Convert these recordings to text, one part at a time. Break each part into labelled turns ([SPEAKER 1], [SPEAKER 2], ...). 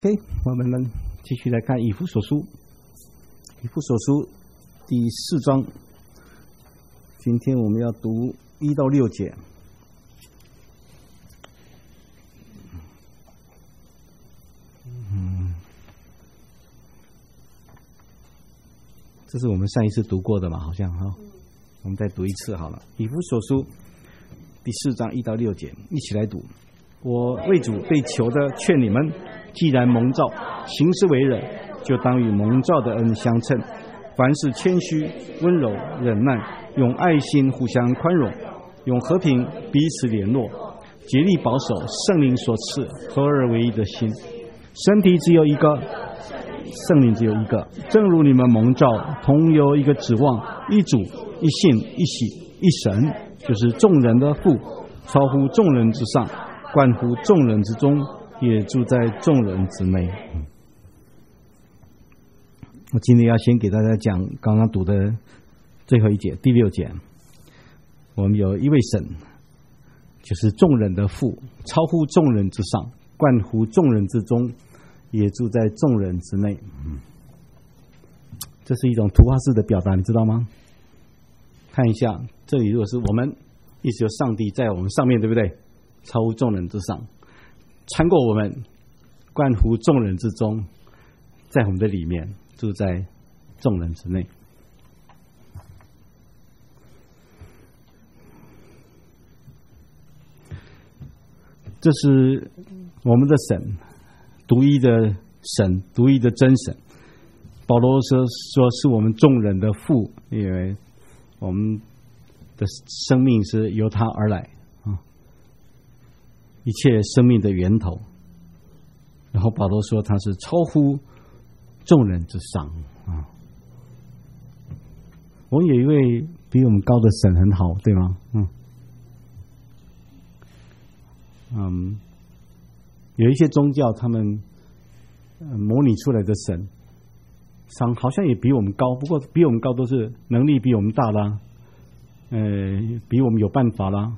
[SPEAKER 1] OK， 我们继续来看以弗所书，以弗所书第4章。今天我们要读1到6节。这是我们上一次读过的嘛？好像哈，我们再读一次好了。以弗所书第4章1到6节，一起来读。我为主被求的劝你们，既然蒙召行事为人，就当与蒙召的恩相称。凡事谦虚、温柔、忍耐，用爱心互相宽容，用和平彼此联络，竭力保守圣灵所赐合而为一的心。身体只有一个，圣灵只有一个，正如你们蒙召同有一个指望，一主、一信、一喜、一神，就是众人的父，超乎众人之上，贯乎众人之中，也住在众人之内。我今天要先给大家讲刚刚读的最后一节，第6节。我们有一位神，就是众人的父，超乎众人之上，贯乎众人之中，也住在众人之内。这是一种图画式的表达，你知道吗？看一下，这里如果是我们，意思有上帝在我们上面，对不对？超乎众人之上，穿过我们，贯乎众人之中，在我们的里面，住在众人之内。这是我们的神，独一的神，独一的真神。保罗说是我们众人的父，因为我们的生命是由他而来，一切生命的源头。然后保罗说他是超乎众人之上啊。我们有一位比我们高的神很好，对吗？有一些宗教他们模拟出来的神好像也比我们高，不过比我们高都是能力比我们大啦，比我们有办法啦，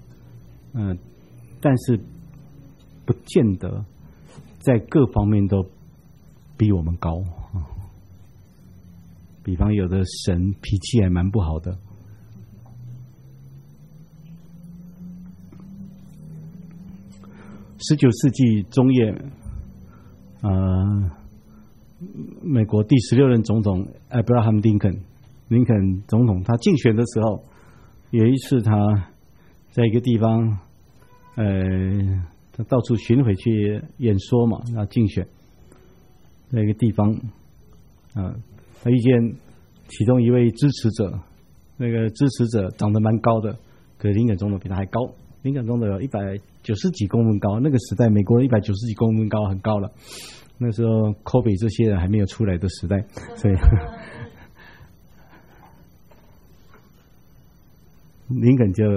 [SPEAKER 1] 但是不见得在各方面都比我们高。比方有的神脾气还蛮不好的。19世纪中叶，美国第16任总统Abraham Lincoln 林肯总统，他竞选的时候，有一次他在一个地方，他到处巡回去演说嘛，他竞选在一个地方，他遇见其中一位支持者，那个支持者长得蛮高的，可是林肯总统比他还高。林肯总统有190几公分高，那个时代美国人190几公分高很高了。那时候科比这些人还没有出来的时代，所以林肯就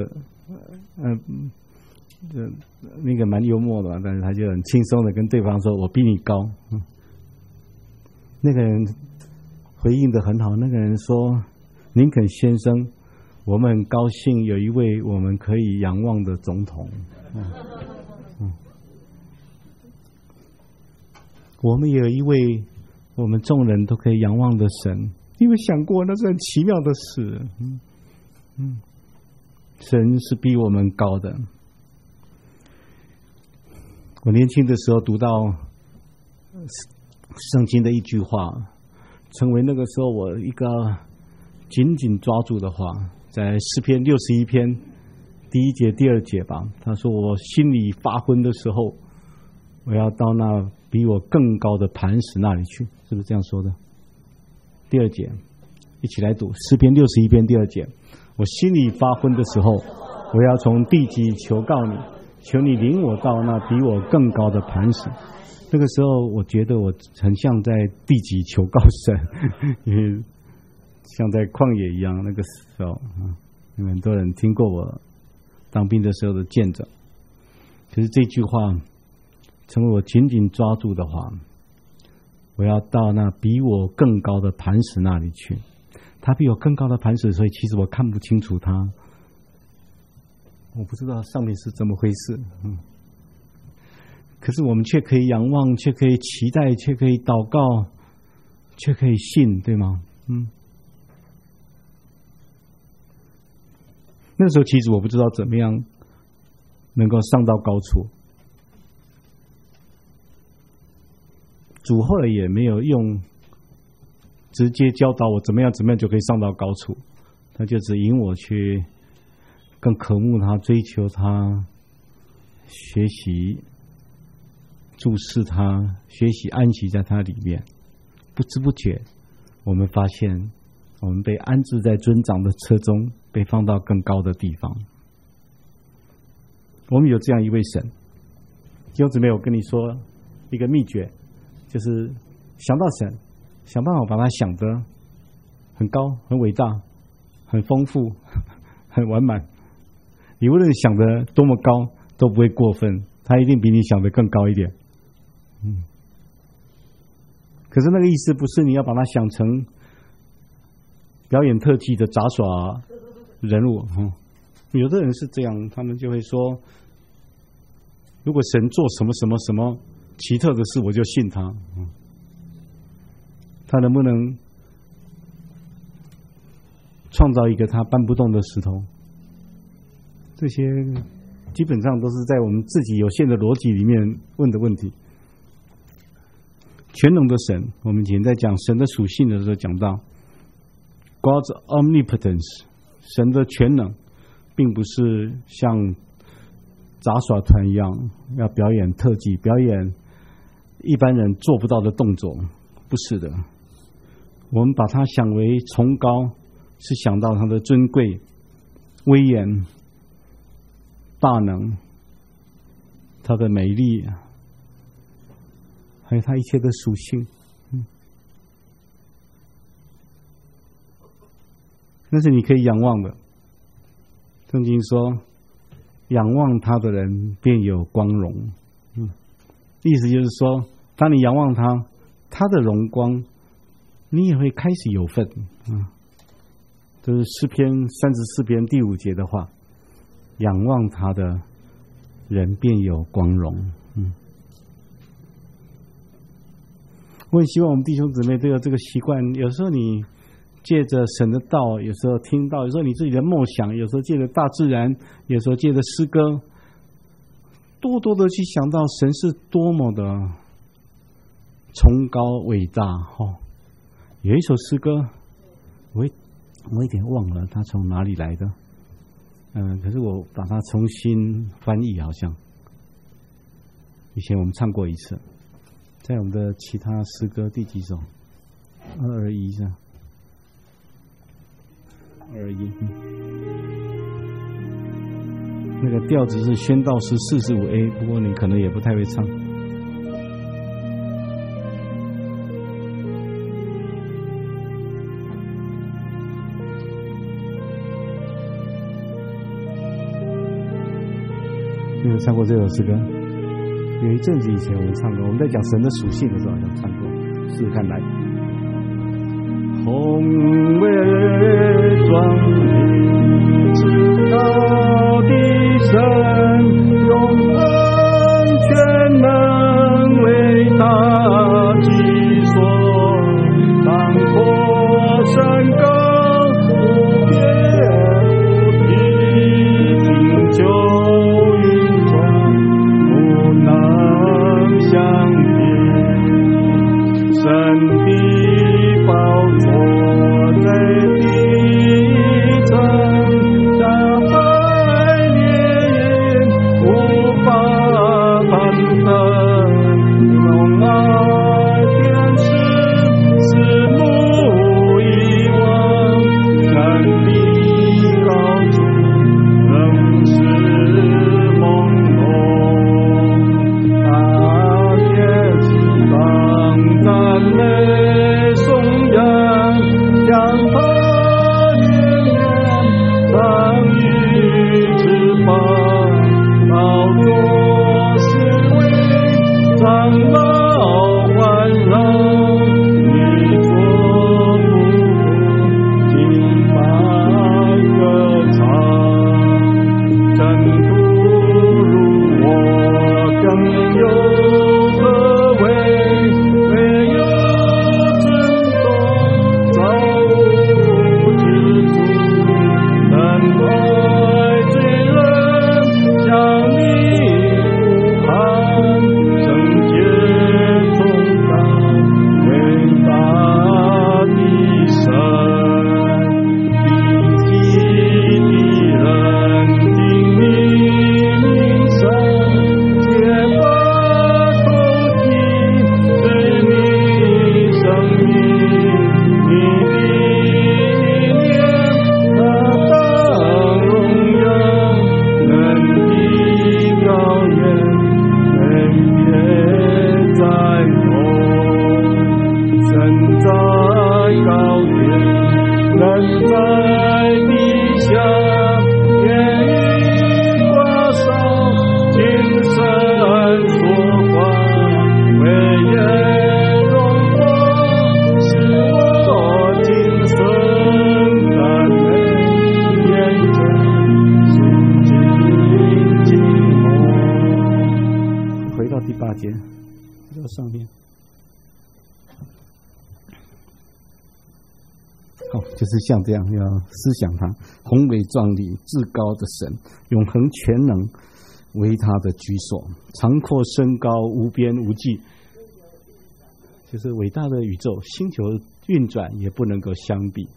[SPEAKER 1] 那个蛮幽默的嘛，但是他就很轻松的跟对方说：“我比你高。”那个人回应的很好，那个人说：“林肯先生，我们很高兴有一位我们可以仰望的总统。我们有一位我们众人都可以仰望的神，你有想过那是很奇妙的事。神是比我们高的。我年轻的时候读到圣经的一句话，成为那个时候我一个紧紧抓住的话，在诗篇61篇第1节、第2节吧。他说：“我心里发昏的时候，我要到那比我更高的磐石那里去。”是不是这样说的？第2节，一起来读诗篇61篇第2节。我心里发昏的时候，我要从地极求告你，求你领我到那比我更高的磐石。那个时候，我觉得我很像在地极求告神，因为像在旷野一样。那个时候，很多人听过我当兵的时候的见证。可是这句话成为我紧紧抓住的话，我要到那比我更高的磐石那里去。他比我更高的磐石，所以其实我看不清楚他，我不知道上面是怎么回事。 可是我们却可以仰望，却可以期待，却可以祷告，却可以信，对吗？那时候其实我不知道怎么样能够上到高处，主后来也没有用直接教导我怎么样就可以上到高处，他就指引我去更渴慕他，追求他，学习注视他，学习安息在他里面。不知不觉我们发现我们被安置在尊长的车中，被放到更高的地方。我们有这样一位神。弟兄姊妹，我跟你说一个秘诀，就是想到神，想办法把他想得很高、很伟大、很丰富、很完满。你无论想得多么高都不会过分，他一定比你想得更高一点。可是那个意思不是你要把它想成表演特技的杂耍人物。有的人是这样，他们就会说，如果神做什么什么什么奇特的事，我就信他。他能不能创造一个他搬不动的石头？这些基本上都是在我们自己有限的逻辑里面问的问题。全能的神，我们以前在讲神的属性的时候讲到 God's omnipotence， 神的全能并不是像杂耍团一样要表演特技，表演一般人做不到的动作，不是的。我们把它想为崇高，是想到它的尊贵、威严、大能，它的美丽，还有它一切的属性。那是你可以仰望的。圣经说，仰望他的人便有光荣。意思就是说，当你仰望他，他的荣光，你也会开始有份。这是诗篇34篇第5节的话，仰望他的人便有光荣。我很希望我们弟兄姊妹都有这个习惯。有时候你借着神的道，有时候听到，有时候你自己的梦想，有时候借着大自然，有时候借着诗歌，多多的去想到神是多么的崇高伟大。有一首诗歌，我有点忘了它从哪里来的，可是我把它重新翻译，好像以前我们唱过一次，在我们的其他诗歌第几首？221是吧？221，那个调子是宣道诗45A， 不过你可能也不太会唱。你有唱过这首诗歌？有一阵子以前我们唱过，我们在讲神的属性的时候好像唱过，试试看来。宏伟壮丽，至高的神，永恒全能，伟大之所，当过山高，无边无际，经久云转，不能相比。神的宝座在地层，在海连无法攀人在高天，人在地下，愿以挂上精神说话，为耶荣光，使我今生赞美，眼中心静默。回到第8节，到上面。就是像这样，要思想他宏伟壮丽、至高的神，永恒全能为他的居所，长阔深高，无边无际，就是伟大的宇宙，星球运转也不能够相比。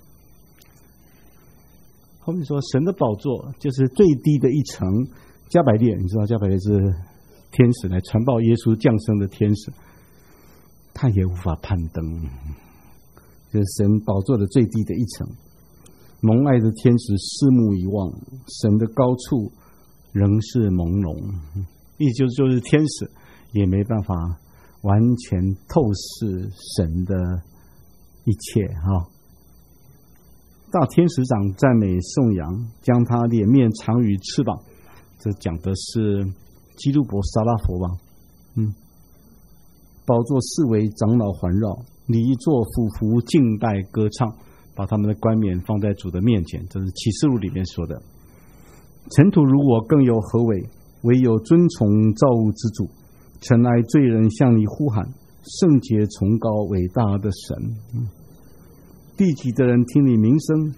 [SPEAKER 1] 后面说，神的宝座就是最低的一层加百列，你知道加百列是天使来传报耶稣降生的天使，他也无法攀登。就是神宝座的最低的一层，蒙爱的天使四目一望，神的高处仍是朦胧，意思就是天使也没办法完全透视神的一切哈。大天使长赞美颂扬，将他脸面藏于翅膀，这讲的是基督伯撒拉佛吧？宝座四围长老环绕，礼座俯伏敬拜歌唱，把他们的冠冕放在主的面前，这是启示录里面说的。尘土如我，更有何为？唯有尊崇造物之主，尘埃罪人向你呼喊，圣洁崇高伟大的神。地级的人听你名声。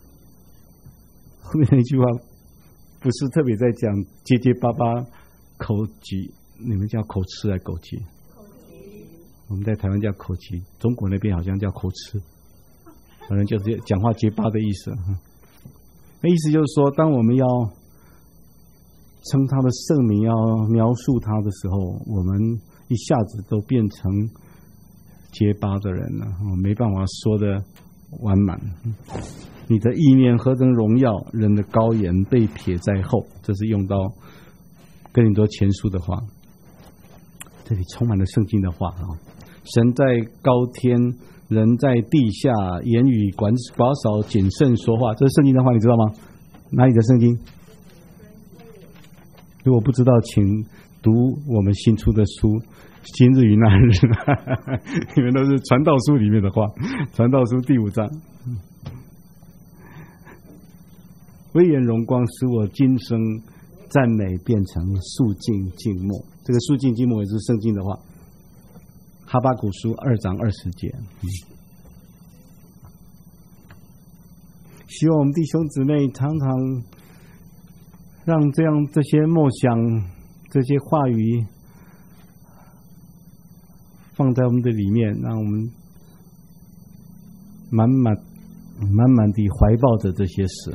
[SPEAKER 1] 后面那句话不是特别在讲结结巴巴口疾，你们叫口吃还是口疾？我们在台湾叫口疾，中国那边好像叫口吃，反正就是讲话结巴的意思。那意思就是说，当我们要称他的圣名，要描述他的时候，我们一下子都变成结巴的人了，没办法说的完满。你的意念何等荣耀，人的高言被撇在后，这是用到哥林多前书的话，这里充满了圣经的话啊。神在高天，人在地下，言语寡少，谨慎说话，这是圣经的话，你知道吗？哪里的圣经？如果不知道，请读我们新出的书《今日与那日》，你们都是传道书里面的话，传道书第5章。威严荣光使我今生赞美变成肃静静默，这个肃静静默也是圣经的话。哈巴谷书2章20节。希望我们弟兄姊妹常常让这些默想、这些话语放在我们的里面，让我们满满地怀抱着这些事。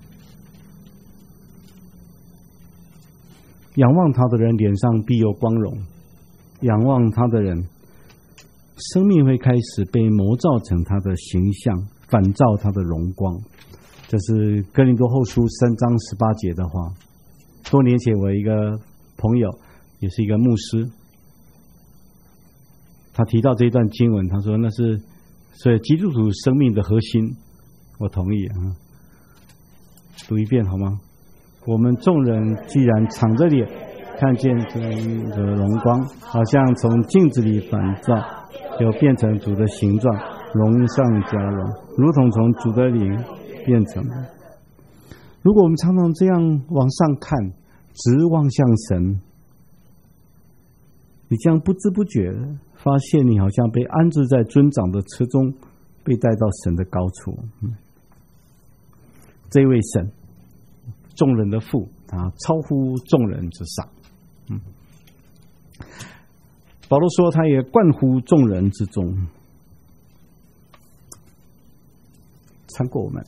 [SPEAKER 1] 仰望他的人脸上必有光荣，仰望他的人生命会开始被磨造成他的形象，反照他的荣光。这是哥林多后书3章18节的话。多年前我一个朋友也是一个牧师，他提到这一段经文，他说那是所以基督徒生命的核心。我同意啊，读一遍好吗？我们众人既然敞着脸看见主的荣光，好像从镜子里反照，就变成主的形状，荣上加荣，如同从主的灵变成。如果我们常常这样往上看，直望向神，你将不知不觉发现你好像被安置在尊长的车中，被带到神的高处。这位神，众人的父，他超乎众人之上。保罗说他也冠乎众人之中，超过我们。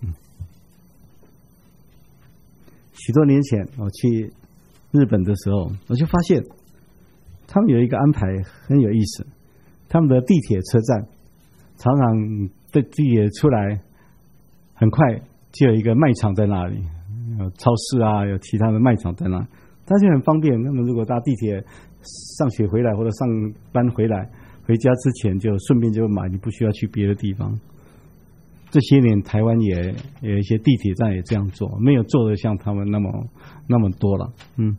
[SPEAKER 1] 许多年前我去日本的时候，我就发现他们有一个安排很有意思。他们的地铁车站常常的地铁出来很快就有一个卖场在那里，有超市啊，有其他的卖场在那，但是很方便。他们如果搭地铁上学回来或者上班回来， 回家之前就顺便就买，你不需要去别的地方。这些年台湾也有一些地铁站也这样做，没有做的像他们那么多了。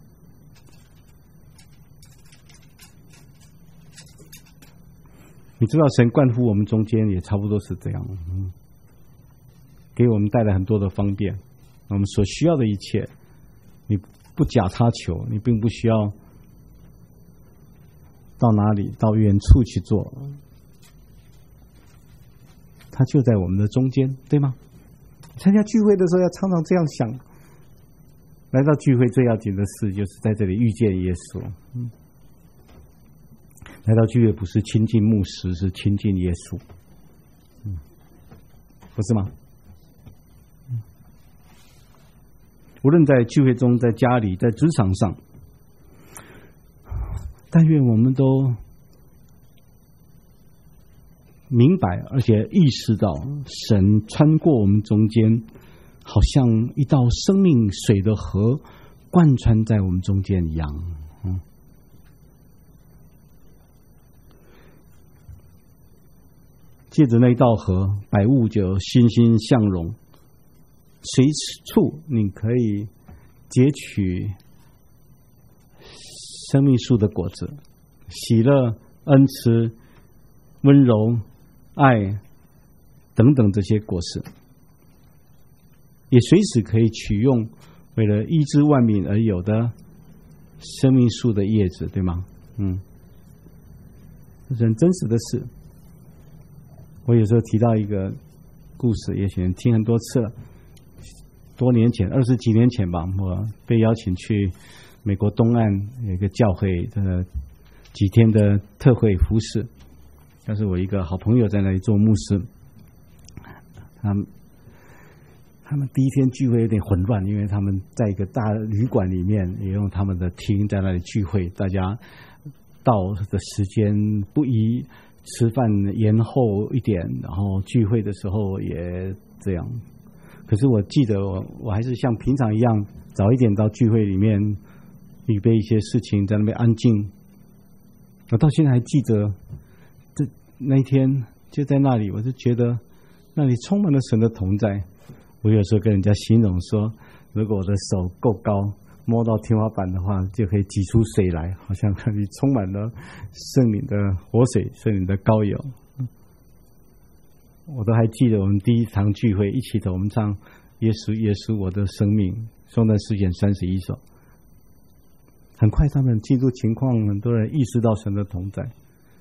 [SPEAKER 1] 你知道神关乎我们中间也差不多是这样，给我们带来很多的方便，我们所需要的一切，你不假他求，你并不需要到哪里到远处去做，他就在我们的中间，对吗？参加聚会的时候要常常这样想，来到聚会最要紧的事就是在这里遇见耶稣。来到聚会不是亲近牧师，是亲近耶稣，不是吗？无论在聚会中，在家里，在职场上，但愿我们都明白，而且意识到神穿过我们中间，好像一道生命水的河贯穿在我们中间一样。借着那一道河，百物就欣欣向荣，随处你可以截取生命树的果子，喜乐、恩慈、温柔、爱等等这些果实，也随时可以取用为了医治万民而有的生命树的叶子，对吗？这是很真实的事。我有时候提到一个故事，也许听很多次了。多年前，20几年前吧，我被邀请去美国东岸有一个教会的几天的特会服事，但是我一个好朋友在那里做牧师。他们第一天聚会有点混乱，因为他们在一个大旅馆里面，也用他们的厅在那里聚会，大家到的时间不一，吃饭延后一点，然后聚会的时候也这样。可是我记得我还是像平常一样早一点到聚会里面预备一些事情，在那边安静。我到现在还记得那一天就在那里，我就觉得那里充满了神的同在。我有时候跟人家形容说，如果我的手够高，摸到天花板的话，就可以挤出水来，好像那里充满了圣灵的活水，圣灵的膏油。我都还记得我们第一堂聚会一起的，我们唱耶稣耶稣我的生命颂赞诗篇31首。很快他们进入情况，很多人意识到神的同在。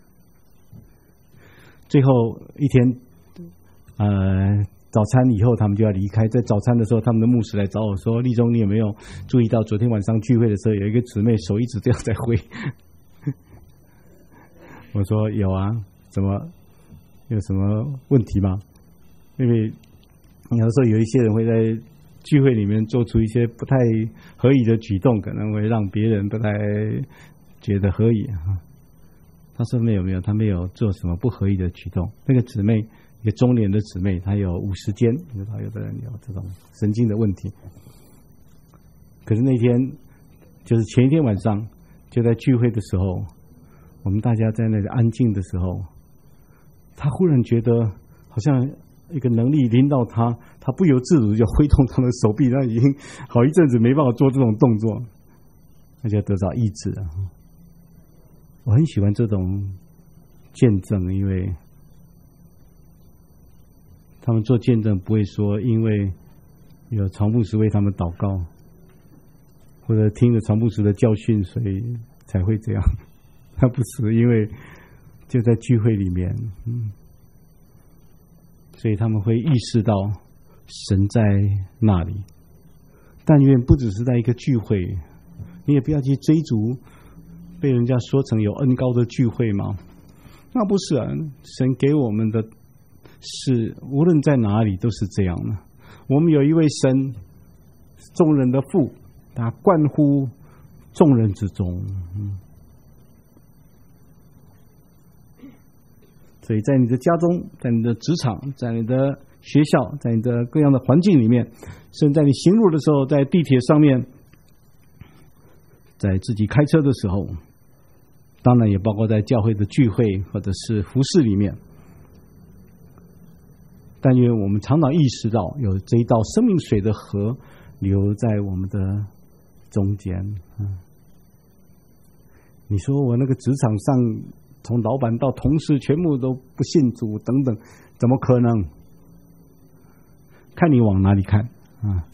[SPEAKER 1] 最后一天早餐以后他们就要离开，在早餐的时候他们的牧师来找我说，立中你有没有注意到昨天晚上聚会的时候有一个姊妹手一直这样在挥我说有啊，怎么有什么问题吗？因为有的时候有一些人会在聚会里面做出一些不太合宜的举动，可能会让别人不太觉得合宜。他说没有，他没有做什么不合宜的举动。那个姊妹，一个中年的姊妹，她有50肩，有的人有这种神经的问题。可是那天就是前一天晚上，就在聚会的时候，我们大家在那里安静的时候，她忽然觉得好像一个能力临到她，她不由自主就挥动她的手臂，她已经好一阵子没办法做这种动作，那就得到医治了。我很喜欢这种见证，因为他们做见证不会说因为有常牧师为他们祷告，或者听了常牧师的教训所以才会这样，他不是因为就在聚会里面，所以他们会意识到神在那里。但愿不只是在一个聚会，你也不要去追逐被人家说成有恩膏的聚会吗？那不是啊，神给我们的是无论在哪里都是这样的。我们有一位神，众人的父，他贯乎众人之中。所以在你的家中，在你的职场，在你的学校，在你的各样的环境里面，甚至在你行路的时候，在地铁上面，在自己开车的时候， 当然也包括在教会的聚会或者是服事里面。但因为我们常常意识到有这一道生命水的河流在我们的中间。你说我那个职场上从老板到同事全部都不信主等等，怎么可能？看你往哪里看啊！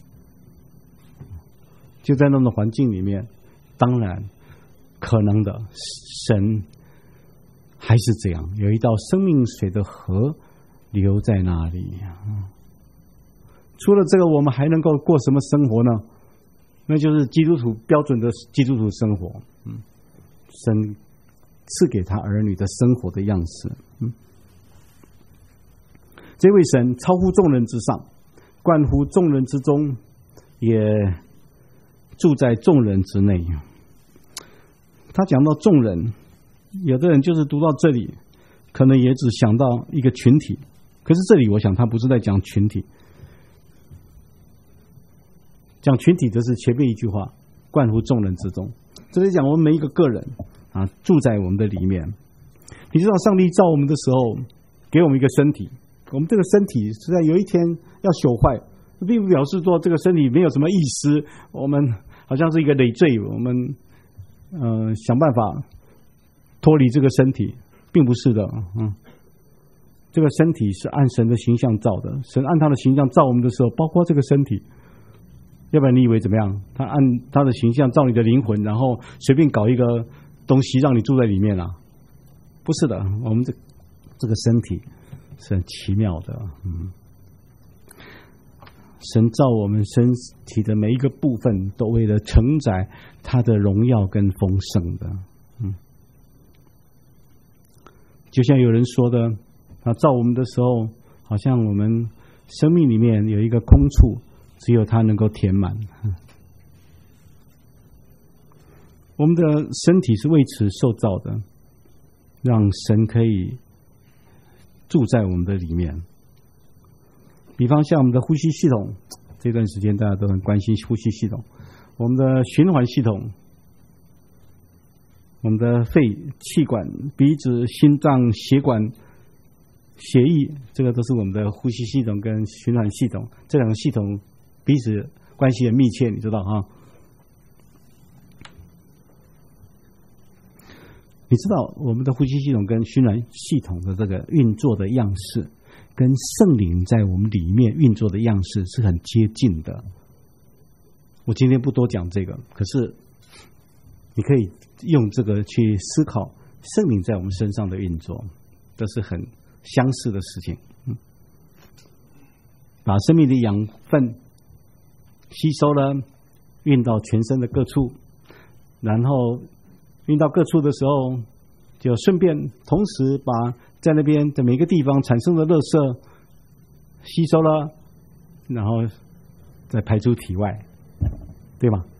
[SPEAKER 1] 就在那种环境里面，当然可能的，神还是这样，有一道生命水的河流在那里。除了这个，我们还能够过什么生活呢？那就是基督徒标准的基督徒生活。神赐给他儿女的生活的样式。这位神超乎众人之上，贯乎众人之中，也住在众人之内。他讲到众人，有的人就是读到这里，可能也只想到一个群体，可是这里我想他不是在讲群体，讲群体就是前面一句话，贯乎众人之中。这里讲我们每一个个人啊，住在我们的里面。你知道上帝造我们的时候，给我们一个身体，我们这个身体实在有一天要朽坏，并不表示说这个身体没有什么意思，我们好像是一个累赘，我们想办法脱离这个身体，并不是的。这个身体是按神的形象造的，神按他的形象造我们的时候，包括这个身体。要不然你以为怎么样？他按他的形象造你的灵魂，然后随便搞一个东西让你住在里面啊？不是的，我们这个身体是很奇妙的。神造我们身体的每一个部分，都为了承载他的荣耀跟丰盛的。就像有人说的，他造我们的时候，好像我们生命里面有一个空处，只有他能够填满。我们的身体是为此受造的，让神可以住在我们的里面。比方像我们的呼吸系统，这段时间大家都很关心呼吸系统，我们的循环系统，我们的肺、气管、鼻子、心脏、血管、血液，这个都是我们的呼吸系统跟循环系统，这两个系统彼此关系很密切，你知道哈？你知道我们的呼吸系统跟循环系统的这个运作的样式，跟圣灵在我们里面运作的样式是很接近的。我今天不多讲这个，可是你可以用这个去思考圣灵在我们身上的运作，这是很相似的事情。把生命的养分吸收了，运到全身的各处，然后运到各处的时候，就顺便同时把在那边的每个地方产生的垃圾吸收了，然后再排出体外，对吗？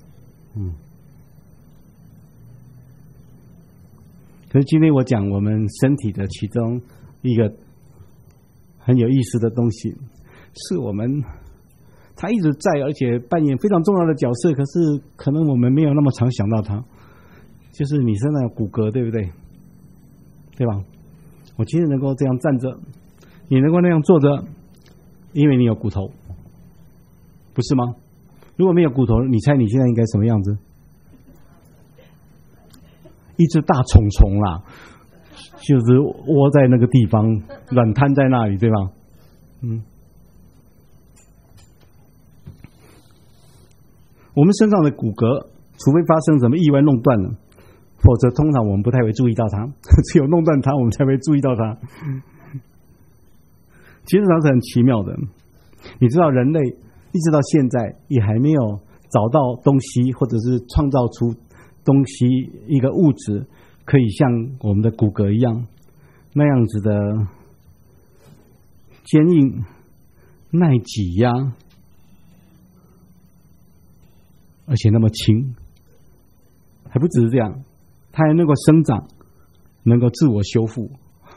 [SPEAKER 1] 可是今天我讲我们身体的其中一个很有意思的东西，是我们他一直在，而且扮演非常重要的角色，可是可能我们没有那么常想到他，就是你身上有骨骼，对不对？对吧？我今天能够这样站着，你能够那样坐着，因为你有骨头，不是吗？如果没有骨头，你猜你现在应该什么样子？一只大虫虫啦，就是窝在那个地方，软瘫在那里，对吧？我们身上的骨骼，除非发生什么意外弄断了，否则通常我们不太会注意到它，只有弄断它，我们才会注意到它。其实它是很奇妙的。你知道，人类一直到现在也还没有找到东西，或者是创造出东西一个物质，可以像我们的骨骼一样那样子的坚硬、耐挤压，而且那么轻。还不只是这样，它还能够生长，能够自我修复。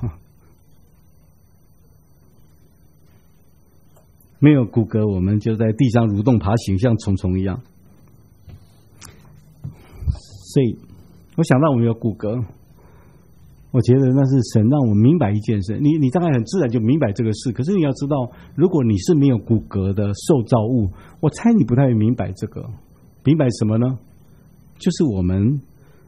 [SPEAKER 1] 没有骨骼，我们就在地上蠕动爬行，像虫虫一样。所以我想到我们有骨骼，我觉得那是神让我明白一件事。你大概很自然就明白这个事，可是你要知道，如果你是没有骨骼的受造物，我猜你不太明白这个。明白什么呢？就是我们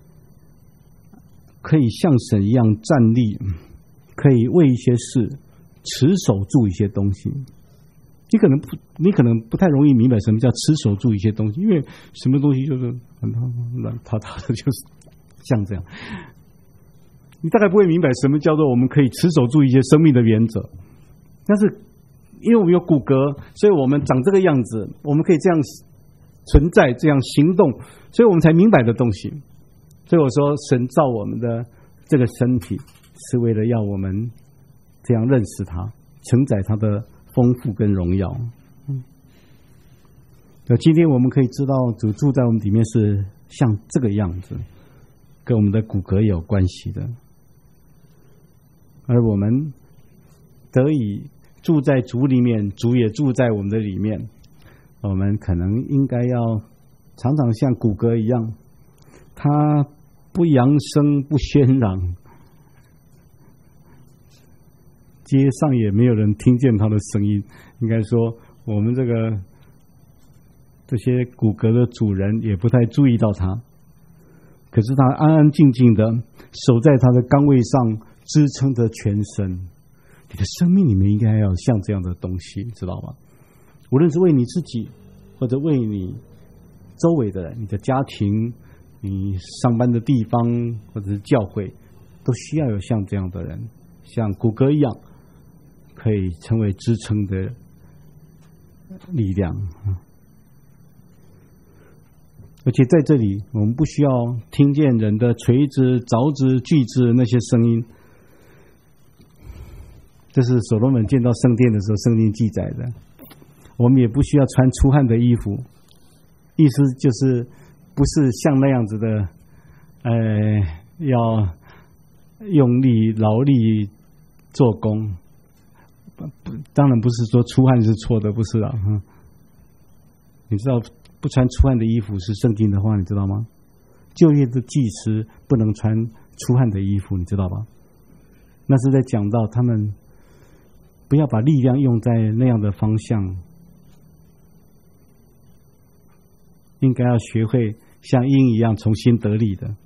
[SPEAKER 1] 可以像神一样站立，可以为一些事持守住一些东西。你可能不太容易明白什么叫持守住一些东西，因为什么东西就是很乱塌塌的，就是像这样。你大概不会明白什么叫做我们可以持守住一些生命的原则。但是因为我们有骨骼，所以我们长这个样子，我们可以这样存在，这样行动，所以我们才明白的东西。所以我说，神造我们的这个身体，是为了要我们这样认识他，承载他的丰富跟荣耀。今天我们可以知道，主住在我们里面是像这个样子，跟我们的骨骼也有关系的。而我们得以住在主里面，主也住在我们的里面，我们可能应该要常常像骨骼一样，它不扬声不喧嚷，街上也没有人听见它的声音。应该说，我们这些骨骼的主人也不太注意到它，可是它安安静静的守在它的岗位上，支撑着全身。你的生命里面应该要像这样的东西，知道吗？无论是为你自己，或者为你周围的人，你的家庭，你上班的地方，或者是教会，都需要有像这样的人，像骨骼一样，可以成为支撑的力量。而且在这里，我们不需要听见人的锤子、凿子、锯子那些声音。这是所罗门建造圣殿的时候，圣经记载的。我们也不需要穿出汗的衣服，意思就是不是像那样子的，要用力劳力做工。当然不是说出汗是错的，不是啊。你知道不穿出汗的衣服是圣经的话，你知道吗？旧约的祭司不能穿出汗的衣服，你知道吧？那是在讲到他们不要把力量用在那样的方向，应该要学会像鹰一样重新得力的。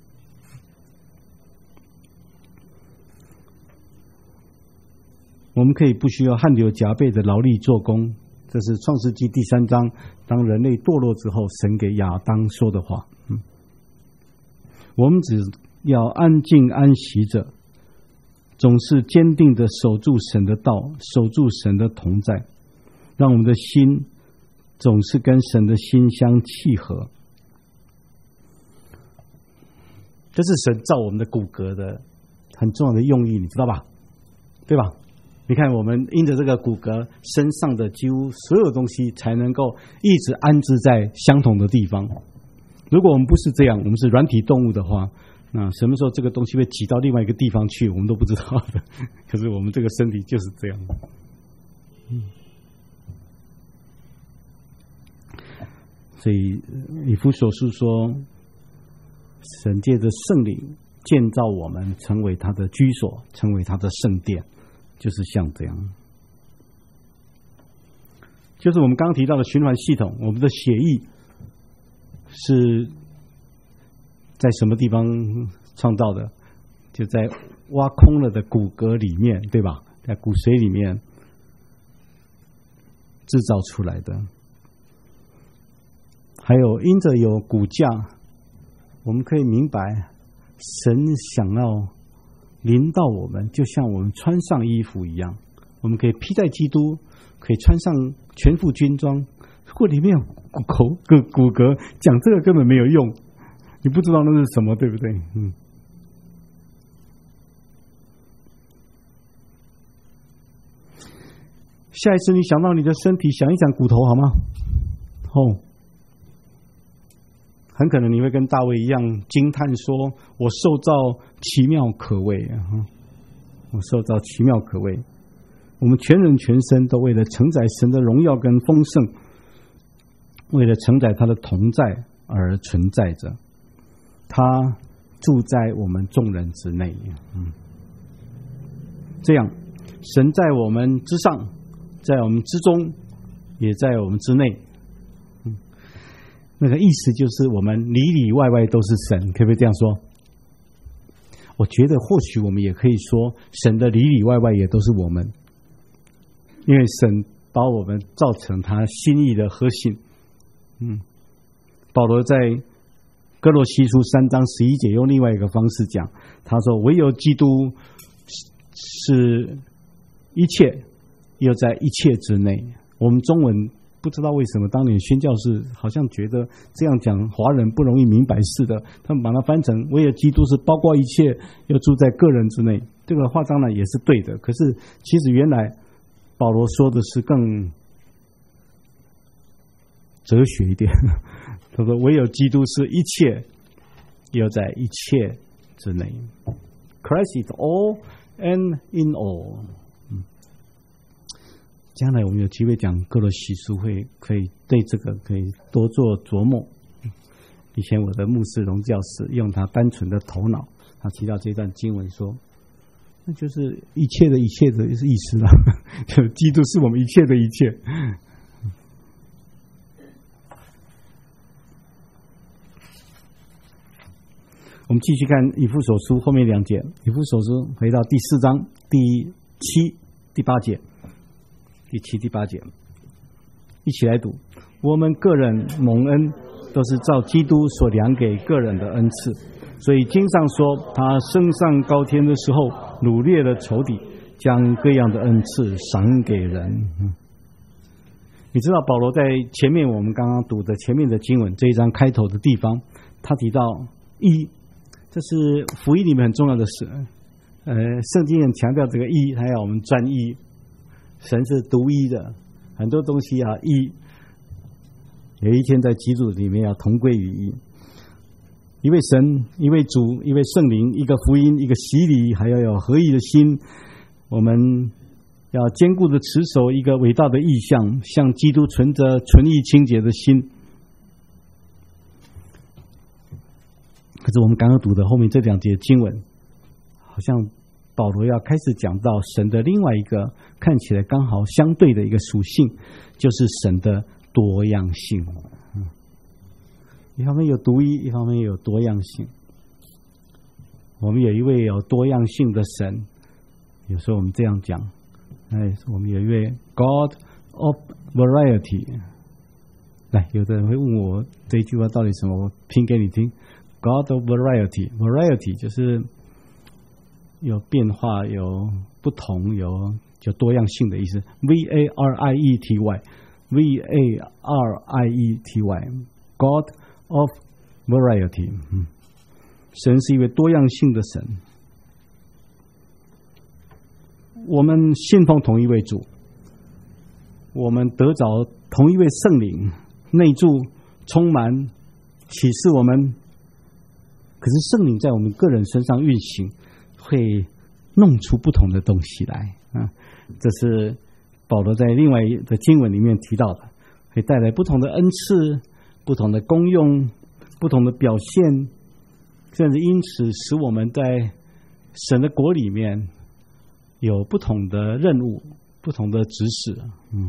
[SPEAKER 1] 我们可以不需要汗流浃背的劳力做工，这是创世纪第3章，当人类堕落之后，神给亚当说的话。我们只要安静安息着，总是坚定的守住神的道，守住神的同在，让我们的心总是跟神的心相契合。这是神造我们的骨骼的很重要的用意，你知道吧？对吧？你看，我们因着这个骨骼，身上的几乎所有东西才能够一直安置在相同的地方。如果我们不是这样，我们是软体动物的话，那什么时候这个东西会挤到另外一个地方去，我们都不知道的。可是我们这个身体就是这样。所以以弗所书说，神借着圣灵建造我们，成为他的居所，成为他的圣殿。就是像这样，就是我们刚刚提到的循环系统。我们的血液是在什么地方创造的？就在挖空了的骨骼里面，对吧？在骨髓里面制造出来的。还有因着有骨架，我们可以明白神想要临到我们，就像我们穿上衣服一样，我们可以披在基督，可以穿上全副军装。如果里面有骨骼，讲这个根本没有用，你不知道那是什么，对不对？下一次你想到你的身体，想一想骨头好吗？很可能你会跟大卫一样惊叹说：“我受造奇妙可畏啊！我受造奇妙可畏。”我们全人全身都为了承载神的荣耀跟丰盛，为了承载他的同在而存在着。他住在我们众人之内。这样神在我们之上，在我们之中，也在我们之内。那个意思就是我们里里外外都是神，可不可以这样说？我觉得或许我们也可以说，神的里里外外也都是我们，因为神把我们造成他心意的核心。保罗在哥罗西书3章11节用另外一个方式讲，他说唯有基督是一切，又在一切之内。我们中文不知道为什么当年宣教士好像觉得这样讲华人不容易明白似的，他们把它翻成唯有基督是包括一切，又住在个人之内。这个话当然也是对的，可是其实原来保罗说的是更哲学一点。他说唯有基督是一切，又在一切之内。 Christ is all and in all。将来我们有机会讲哥罗西书会，可以对这个可以多做琢磨。以前我的牧师荣教师用他单纯的头脑，他提到这段经文说，那就是一切的一切的意思了，就基督是我们一切的一切。我们继续看以弗所书后面2节，以弗所书回到第4章第7、第8节。第7、第8节，一起来读。我们个人蒙恩，都是照基督所量给个人的恩赐。所以经上说，他升上高天的时候，掳掠了仇敌，将各样的恩赐赏给人。你知道保罗在前面我们刚刚读的前面的经文这一章开头的地方，他提到义，这是福音里面很重要的事。圣经很强调这个义，还要我们专一。神是独一的，很多东西啊，一有一天在基督里面要同归于一。一位神，一位主，一位圣灵，一个福音，一个洗礼，还要有合一的心。我们要坚固的持守一个伟大的意向，向基督存着纯一清洁的心。可是我们刚刚读的后面这2节经文，好像保罗要开始讲到神的另外一个看起来刚好相对的一个属性，就是神的多样性。一方面有独一，一方面有多样性。我们有一位有多样性的神，有时候我们这样讲，我们有一位 God of Variety。来，有的人会问我这一句话到底什么，我拼给你听。God of Variety 就是有变化，有不同，有多样性的意思。Variety God of Variety。神是一位多样性的神。我们信奉同一位主，我们得着同一位圣灵内住充满启示我们。可是圣灵在我们个人身上运行，会弄出不同的东西来。这是保罗在另外的经文里面提到的，会带来不同的恩赐、不同的功用、不同的表现，甚至因此使我们在神的国里面有不同的任务、不同的指示。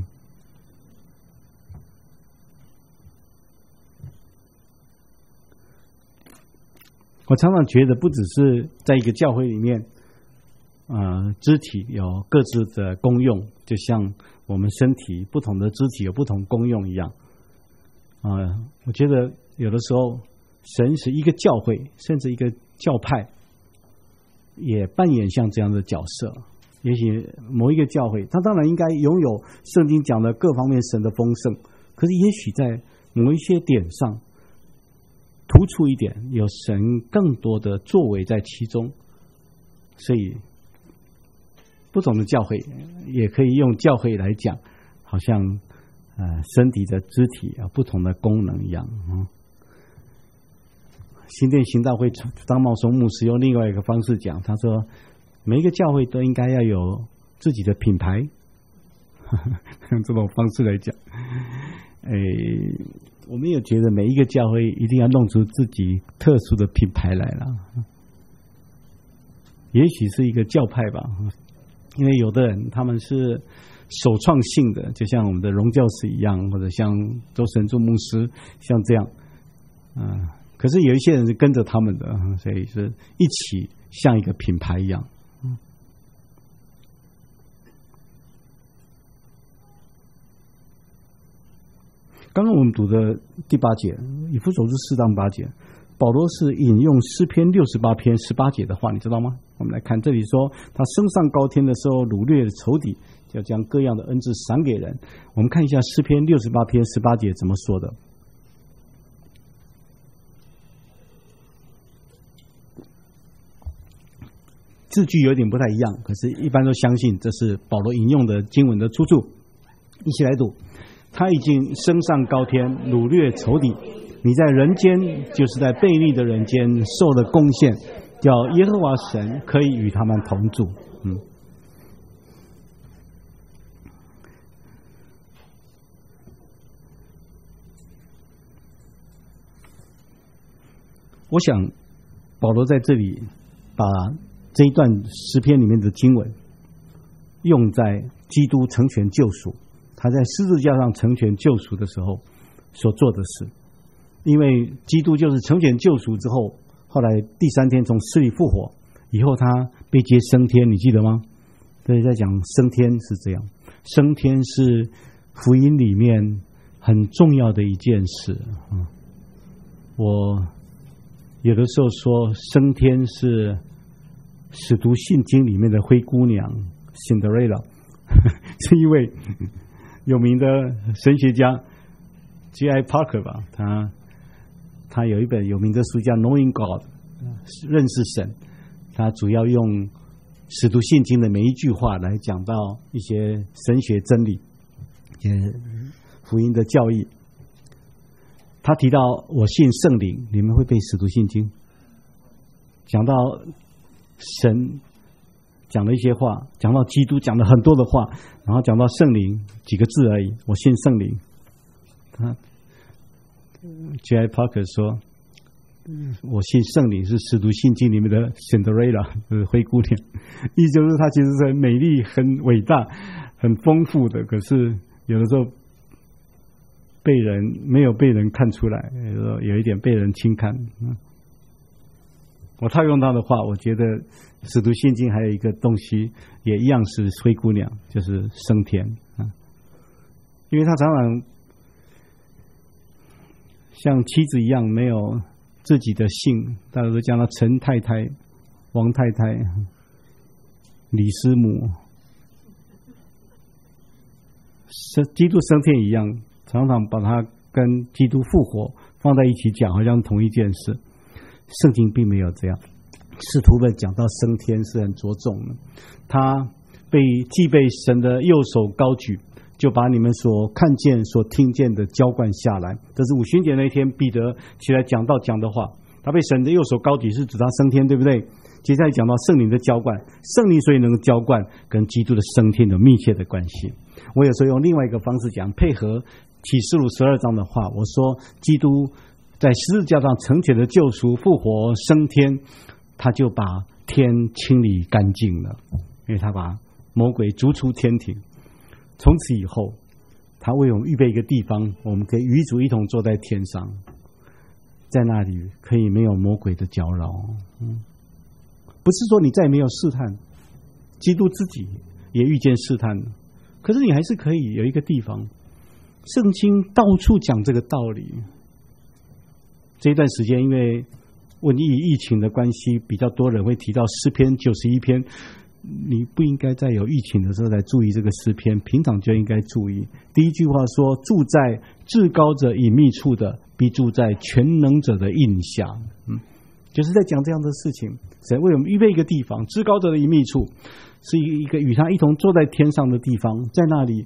[SPEAKER 1] 我常常觉得，不只是在一个教会里面，肢体有各自的功用，就像我们身体不同的肢体有不同功用一样。我觉得有的时候，神是一个教会，甚至一个教派，也扮演像这样的角色。也许某一个教会，他当然应该拥有圣经讲的各方面神的丰盛，可是也许在某一些点上突出一点，有神更多的作为在其中。所以不同的教会也可以用教会来讲，好像身体的肢体有不同的功能一样。新店行道会张茂松牧师用另外一个方式讲，他说每一个教会都应该要有自己的品牌，用这种方式来讲。 我没有觉得每一个教会一定要弄出自己特殊的品牌来了，也许是一个教派吧，因为有的人他们是首创性的，就像我们的荣教士一样，或者像周神助牧师像这样，可是有一些人是跟着他们的，所以是一起像一个品牌一样。刚刚我们读的第8节，以弗所书4章8节，保罗是引用诗篇68篇18节的话，你知道吗？我们来看这里说，他升上高天的时候，掳掠了仇敌，就将各样的恩赐赏给人。我们看一下诗篇68篇18节怎么说的。字句有点不太一样，可是一般都相信这是保罗引用的经文的出处。一起来读。他已经升上高天，掳掠仇敌。你在人间，就是在悖逆的人间受了贡献，叫耶和华神可以与他们同住。我想保罗在这里把这一段诗篇里面的经文用在基督成全救赎，他在十字架上成全救赎的时候所做的事。因为基督就是成全救赎之后，后来第3天从死里复活以后，他被接升天，你记得吗？所以在讲升天是这样，升天是福音里面很重要的一件事。我有的时候说升天是使徒信经里面的灰姑娘 Cinderella， 是一位有名的神学家 J.I. Parker 吧，他有一本有名的书叫 Knowing God， 认识神，他主要用使徒信经的每一句话来讲到一些神学真理，福音的教义。他提到我信圣灵，你们会背使徒信经，讲到神讲了一些话，讲到基督讲了很多的话，然后讲到圣灵几个字而已，我信圣灵。他J.I. Parker 说，我信圣灵是使徒信经里面的 Cinderella， 就是灰姑娘，意思就是她其实是很美丽、很伟大、很丰富的，可是有的时候没有被人看出来，有一点被人轻看。我套用他的话，我觉得使徒信经还有一个东西也一样是灰姑娘，就是升天。因为他常常像妻子一样没有自己的姓，大家都叫他陈太太、王太太、李师母。基督升天一样，常常把他跟基督复活放在一起讲，好像同一件事。圣经并没有这样，使徒们讲到升天是很着重的。他既被神的右手高举，就把你们所看见、所听见的浇灌下来。这是五旬节那天彼得起来讲道讲的话。他被神的右手高举是指他升天，对不对？接下来讲到圣灵的浇灌，圣灵所以能够浇灌，跟基督的升天有密切的关系。我有时候用另外一个方式讲，配合启示录12章的话，我说基督在十字架上成全的救赎、复活、升天，他就把天清理干净了，因为他把魔鬼逐出天庭。从此以后，他为我们预备一个地方，我们可以与主一同坐在天上，在那里可以没有魔鬼的搅扰。不是说你再没有试探，基督自己也遇见试探了，可是你还是可以有一个地方。圣经到处讲这个道理。这一段时间因为瘟疫情的关系，比较多人会提到诗篇91篇，你不应该在有疫情的时候来注意这个诗篇，平常就应该注意。第一句话说，住在至高者隐秘处的，必住在全能者的荫下。就是在讲这样的事情。神为我们预备一个地方，至高者的隐秘处是一个与他一同坐在天上的地方，在那里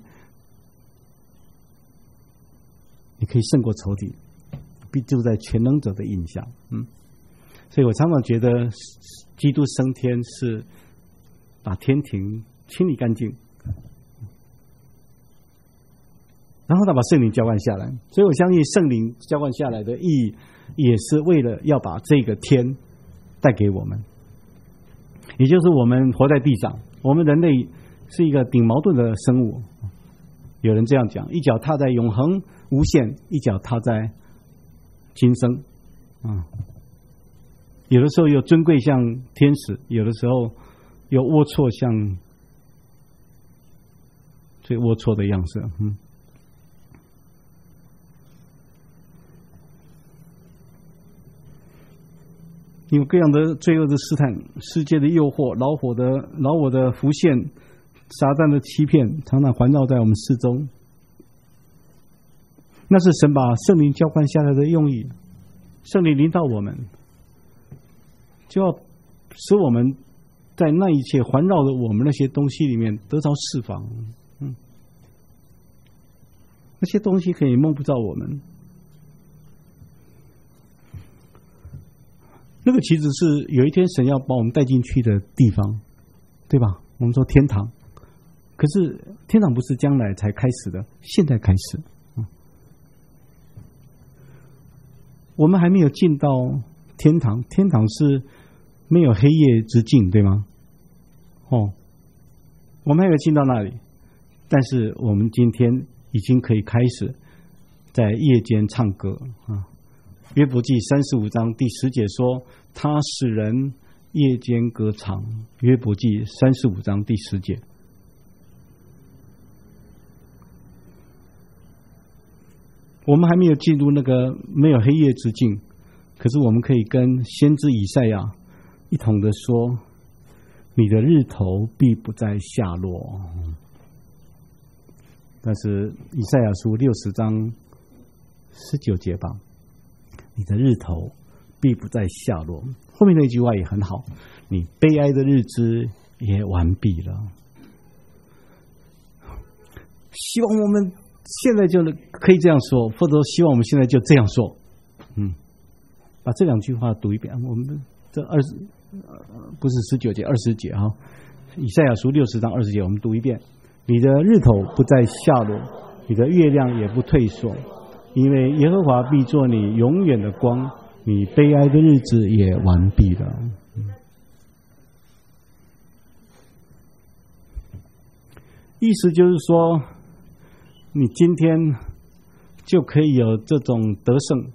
[SPEAKER 1] 你可以胜过仇敌，必住在全能者的荫下。所以我常常觉得基督升天是把天庭清理干净，然然后他把圣灵浇灌下来。所以我相信圣灵浇灌下来的意义，也是为了要把这个天带给我们，也就是我们活在地上，我们人类是一个顶矛盾的生物。有人这样讲，一脚踏在永恒无限，一脚踏在今生。有的时候又尊贵像天使，有的时候又龌龊像最龌龊的样式。有各样的罪恶的试探，世界的诱惑，老我的浮现，撒旦的欺骗，常常环绕在我们四周。那是神把圣灵浇灌下来的用意，圣灵临到我们，就要使我们在那一切环绕着我们那些东西里面得着释放。那些东西可以蒙不着我们。那个其实是有一天神要把我们带进去的地方，对吧？我们说天堂，可是天堂不是将来才开始的，现在开始。我们还没有进到天堂，天堂是没有黑夜之境，对吗？我们还没有进到那里，但是我们今天已经可以开始在夜间唱歌啊。约伯记35章第10节说，他使人夜间歌唱。约伯记35章第10节。我们还没有进入那个没有黑夜之境，可是我们可以跟先知以赛亚一同的说，你的日头必不再下落。但是以赛亚书60章19节吧，你的日头必不再下落。后面那句话也很好，你悲哀的日子也完毕了。希望我们现在就可以这样说，或者希望我们现在就这样说。把这两句话读一遍。我们这不是19节，20节哈。以赛亚书60章20节，我们读一遍。你的日头不再下落，你的月亮也不退缩，因为耶和华必做你永远的光，你悲哀的日子也完毕了。意思就是说，你今天就可以有这种得胜。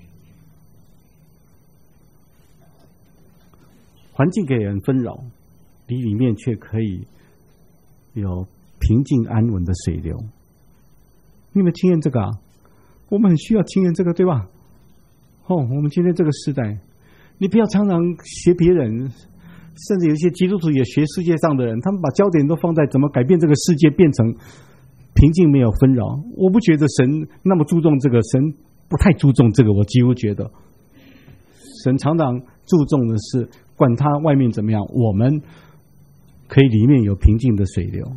[SPEAKER 1] 环境给人纷扰，你里面却可以有平静安稳的水流。你有没有经验这个啊？我们很需要经验这个，对吧？我们今天这个时代，你不要常常学别人，甚至有一些基督徒也学世界上的人，他们把焦点都放在怎么改变这个世界变成平静没有纷扰。我不觉得神那么注重这个，神不太注重这个。我几乎觉得神常常注重的是，管他外面怎么样，我们可以里面有平静的水流。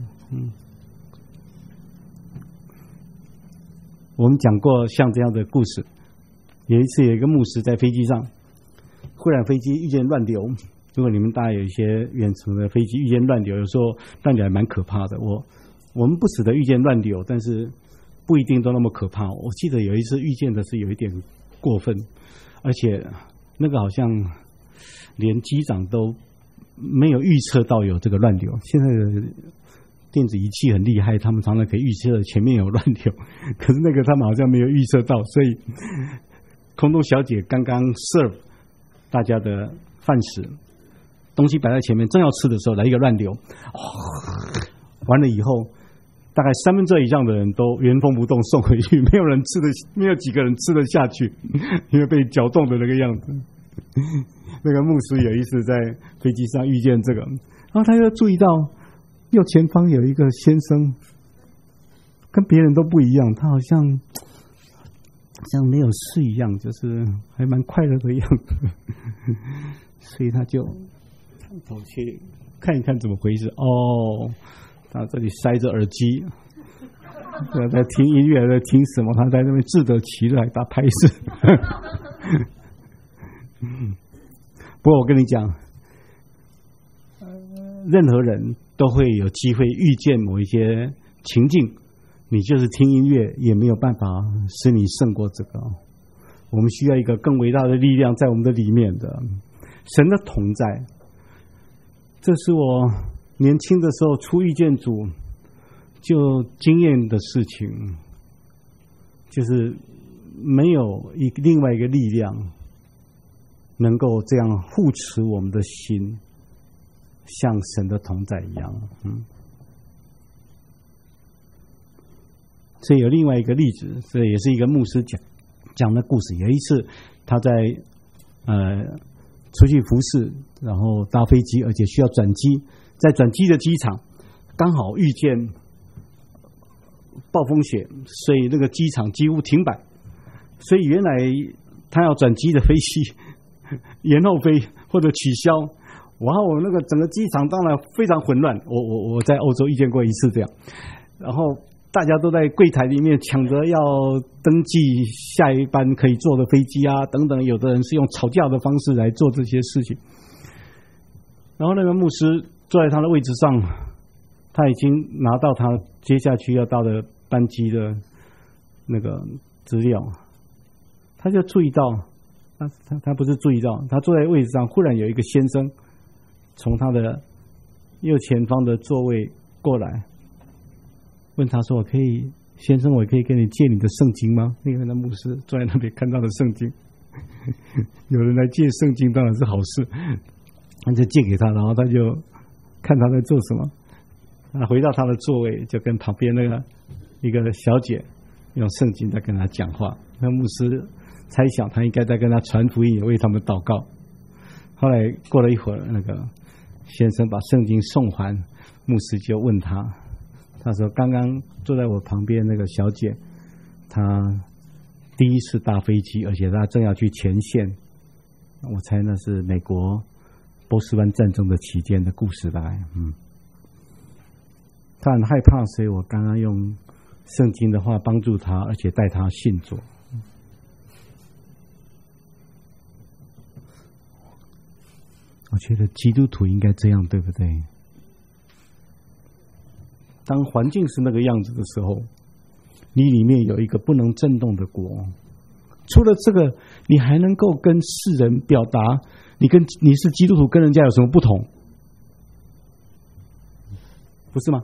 [SPEAKER 1] 我们讲过像这样的故事。有一次有一个牧师在飞机上，忽然飞机遇见乱流。如果你们大家有一些远程的飞机遇见乱流，有时候乱流还蛮可怕的。我们不时的遇见乱流，但是不一定都那么可怕。我记得有一次遇见的是有一点过分，而且那个好像连机长都没有预测到有这个乱流。现在的电子仪器很厉害，他们常常可以预测前面有乱流，可是那个他们好像没有预测到，所以空中小姐刚刚 serve 大家的饭食，东西摆在前面，正要吃的时候来一个乱流，完了以后大概2/3以上的人都原封不动送回去，没有几个人吃得下去，因为被搅动的那个样子。那个牧师有一次在飞机上遇见这个，然后他又注意到右前方有一个先生跟别人都不一样，他好像没有事一样，就是还蛮快乐的样子。所以他就探头去看一看怎么回事。他这里塞着耳机，在听音乐，在听什么？他在那边自得其乐，还打拍子。不过我跟你讲，任何人都会有机会遇见某一些情境， 你就是听音乐也没有办法使你胜过这个。我们需要一个更伟大的力量在我们的里面的神的同在。这是我年轻的时候初遇见主就经验的事情，就是没有另外一个力量能够这样护持我们的心，像神的同在一样。所以有另外一个例子，这也是一个牧师讲的故事。有一次他在出去服侍，然后搭飞机，而且需要转机，在转机的机场刚好遇见暴风雪，所以那个机场几乎停摆。所以原来他要转机的飞机延后飞或者取消，哇，我那个整个机场当然非常混乱。我在欧洲遇见过一次这样，然后大家都在柜台里面抢着要登记下一班可以坐的飞机啊，等等。有的人是用吵架的方式来做这些事情。然后那个牧师坐在他的位置上，他已经拿到他接下去要到的班机的那个资料，他就注意到，他不是注意到，他坐在位置上，忽然有一个先生从他的右前方的座位过来。问他说：“先生，我可以跟你借你的圣经吗？”因为那牧师坐在那边看到的圣经，有人来借圣经当然是好事，他就借给他，然后他就看他在做什么。他回到他的座位，就跟旁边那个一个小姐用圣经在跟他讲话。那牧师猜想他应该在跟他传福音，也为他们祷告。后来过了一会儿，那个先生把圣经送还，牧师就问他。他说：“刚刚坐在我旁边那个小姐，她第一次搭飞机，而且她正要去前线。我猜那是美国波斯湾战争的期间的故事吧。她很害怕，所以我刚刚用圣经的话帮助她，而且带她信主。我觉得基督徒应该这样，对不对？当环境是那个样子的时候，你里面有一个不能震动的国。除了这个，你还能够跟世人表达你是基督徒跟人家有什么不同，不是吗？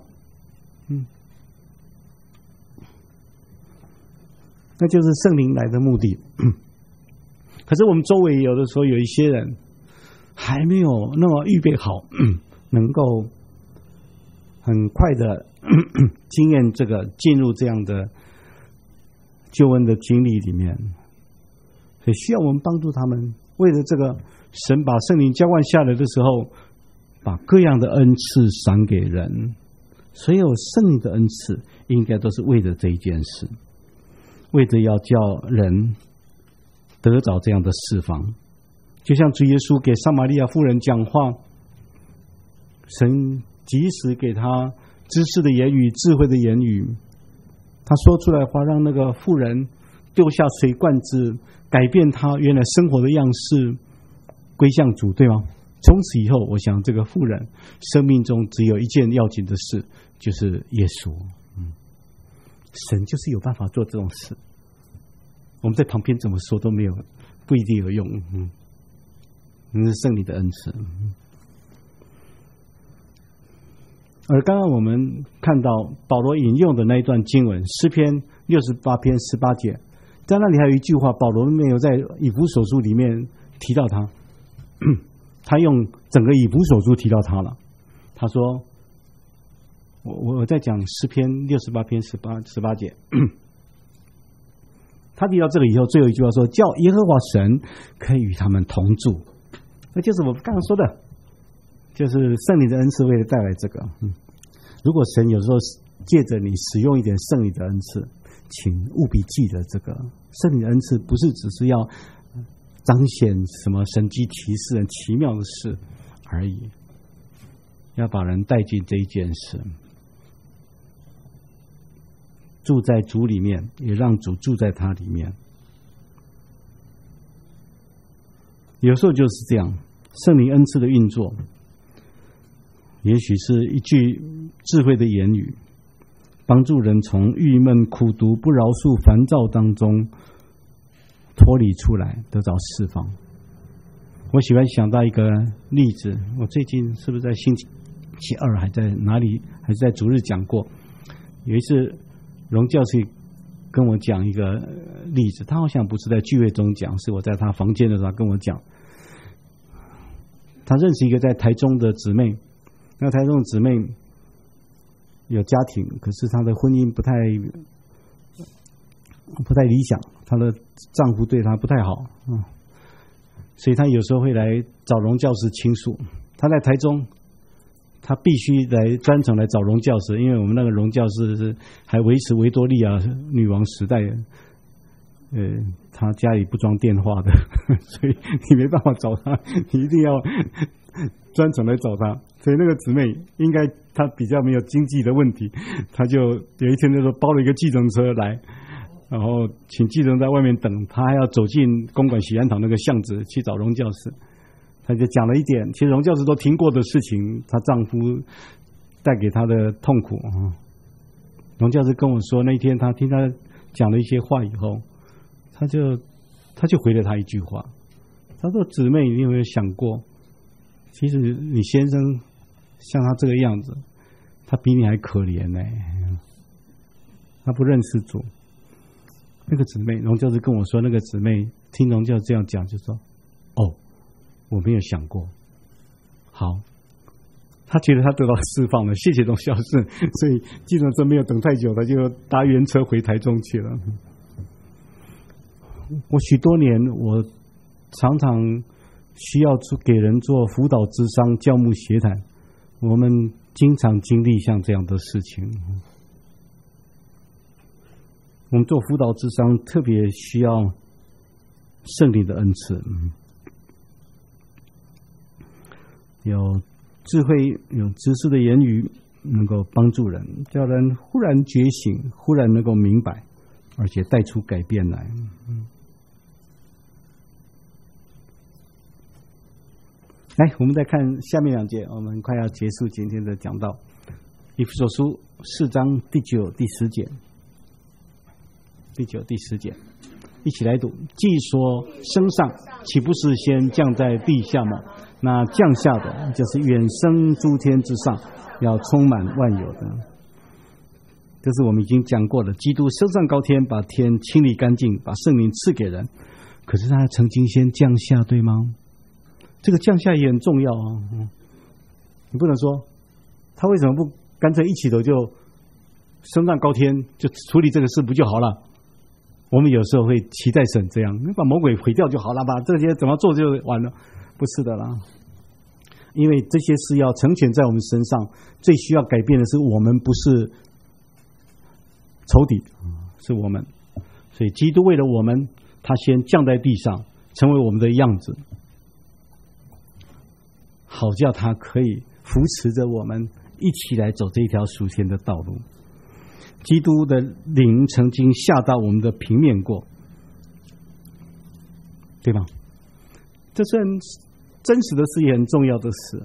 [SPEAKER 1] 那就是圣灵来的目的。可是我们周围有的时候有一些人还没有那么预备好，能够很快的经验这个进入这样的救恩的经历里面，所以需要我们帮助他们。为了这个，神把圣灵浇灌下来的时候，把各样的恩赐赏给人。所有圣灵的恩赐应该都是为了这一件事，为着要叫人得着这样的释放。就像主耶稣给撒玛利亚妇人讲话，神及时给他知识的言语、智慧的言语，他说出来话，让那个妇人丢下水罐子，改变他原来生活的样式，归向主，对吗？从此以后，我想这个妇人生命中只有一件要紧的事，就是耶稣。神就是有办法做这种事，我们在旁边怎么说都没有，不一定有用。那是圣灵的恩赐。而刚刚我们看到保罗引用的那一段经文，诗篇68篇18节，在那里还有一句话，保罗没有在以弗所书里面提到他，他用整个以弗所书提到他了。他说，我在讲诗篇68篇18节，他提到这个以后，最后一句话说，叫耶和华神可以与他们同住。那就是我刚刚说的，就是圣灵的恩赐为了带来这个。如果神有时候借着你使用一点圣灵的恩赐，请务必记得这个圣灵的恩赐不是只是要彰显什么神迹奇事很奇妙的事而已，要把人带进这一件事，住在主里面，也让主住在他里面。有时候就是这样，圣灵恩赐的运作，也许是一句智慧的言语， 帮助人从郁闷、苦毒、不饶恕、烦躁当中脱离出来，得到释放。我喜欢想到一个例子，我最近是不是在星期二还在哪里，还是在主日讲过？有一次荣教师跟我讲一个例子，他好像不是在聚会中讲，是我在他房间的时候跟我讲。他认识一个在台中的姊妹，那台中的姊妹有家庭，可是她的婚姻不太理想，她的丈夫对她不太好，所以她有时候会来找荣教师倾诉。她在台中，她必须专程来找荣教师，因为我们那个荣教师是还维持维多利亚女王时代的，他家里不装电话的，所以你没办法找他，你一定要专程来找他。所以那个姊妹应该她比较没有经济的问题，她就有一天就说包了一个计程车来，然后请计程车在外面等，她还要走进公馆喜安堂那个巷子去找荣教师。她就讲了一点，其实荣教师都听过的事情，她丈夫带给她的痛苦。荣教师跟我说，那天她听她讲了一些话以后，他就回了他一句话，他说：“姊妹，你有没有想过，其实你先生像他这个样子，他比你还可怜呢，他不认识主。”那个姊妹，荣教师跟我说，那个姊妹听荣教这样讲，就说：“哦，我没有想过。”好，他觉得他得到释放了，谢谢荣教师，所以计程车没有等太久，他就搭原车回台中去了。我许多年，我常常需要给人做辅导咨商、教牧协谈，我们经常经历像这样的事情。我们做辅导咨商特别需要圣灵的恩赐，有智慧、有知识的言语，能够帮助人，叫人忽然觉醒，忽然能够明白，而且带出改变来。来，我们再看下面两节，我们快要结束今天的讲道。以弗所书4章第9、第10节，第9、第10节，一起来读。既说升上，岂不是先降在地下吗？那降下的就是远升诸天之上，要充满万有的。这是我们已经讲过的，基督升上高天，把天清理干净，把圣灵赐给人。可是他曾经先降下，对吗？这个降下也很重要啊！你不能说他为什么不干脆一起头就升上高天，就处理这个事不就好了？我们有时候会期待神这样，你把魔鬼毁掉就好了吧？这些怎么做就完了？不是的啦，因为这些事要成全在我们身上，最需要改变的是我们，不是仇敌，是我们。所以基督为了我们，他先降在地上，成为我们的样子。好叫他可以扶持着我们一起来走这一条属天的道路。基督的灵曾经下到我们的平面过，对吧？这是很真实的事，也很重要的事。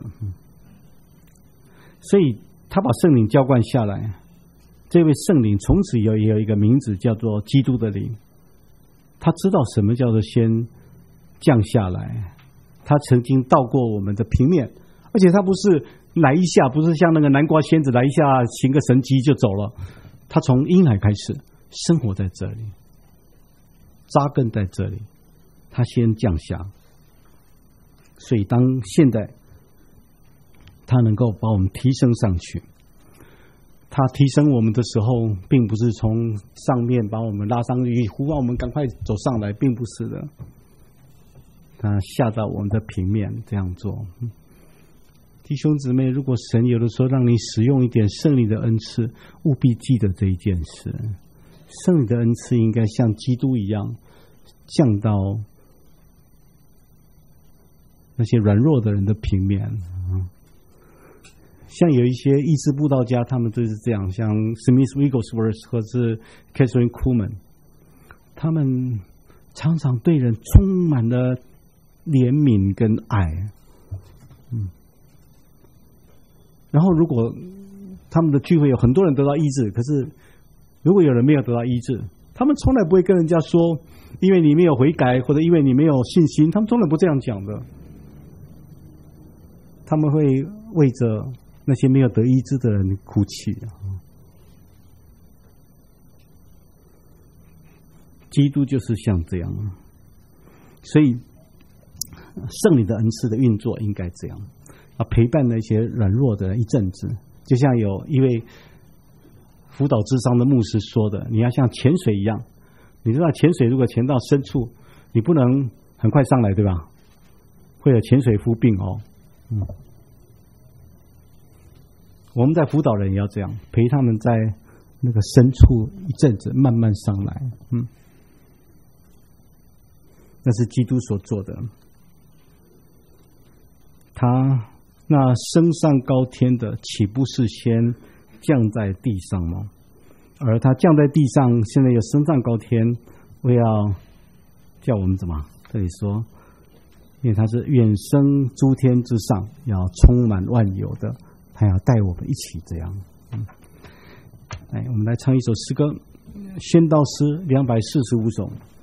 [SPEAKER 1] 所以他把圣灵浇灌下来，这位圣灵从此也有一个名字，叫做基督的灵。他知道什么叫做先降下来，他曾经到过我们的平面，而且他不是来一下，不是像那个南瓜仙子来一下行个神迹就走了，他从婴孩开始生活在这里，扎根在这里，他先降下。所以当现在他能够把我们提升上去，他提升我们的时候，并不是从上面把我们拉上去，呼唤我们赶快走上来，并不是的。他下到我们的平面这样做。弟兄姊妹，如果神有的时候让你使用一点圣灵的恩赐，务必记得这一件事。圣灵的恩赐应该像基督一样降到那些软弱的人的平面。像有一些医治布道家，他们就是这样，像 Smith Wigglesworth 或是 Catherine Kuhlman， 他们常常对人充满了怜悯跟爱。然后如果他们的聚会有很多人得到医治，可是如果有人没有得到医治，他们从来不会跟人家说，因为你没有悔改，或者因为你没有信心，他们从来不这样讲的。他们会为着那些没有得医治的人哭泣。基督就是像这样，所以圣灵的恩赐的运作应该这样，陪伴那些软弱的人一阵子，就像有一位辅导諮商的牧师说的，你要像潜水一样，你知道潜水如果潜到深处，你不能很快上来，对吧？会有潜水夫病哦。我们在辅导人也要这样，陪他们在那个深处一阵子，慢慢上来。那是基督所做的。他那升上高天的，岂不是先降在地上吗？而他降在地上，现在又升上高天，为要叫我们怎么？这里说，因为他是远升诸天之上，要充满万有的，他要带我们一起这样。我们来唱一首诗歌，宣道诗245首。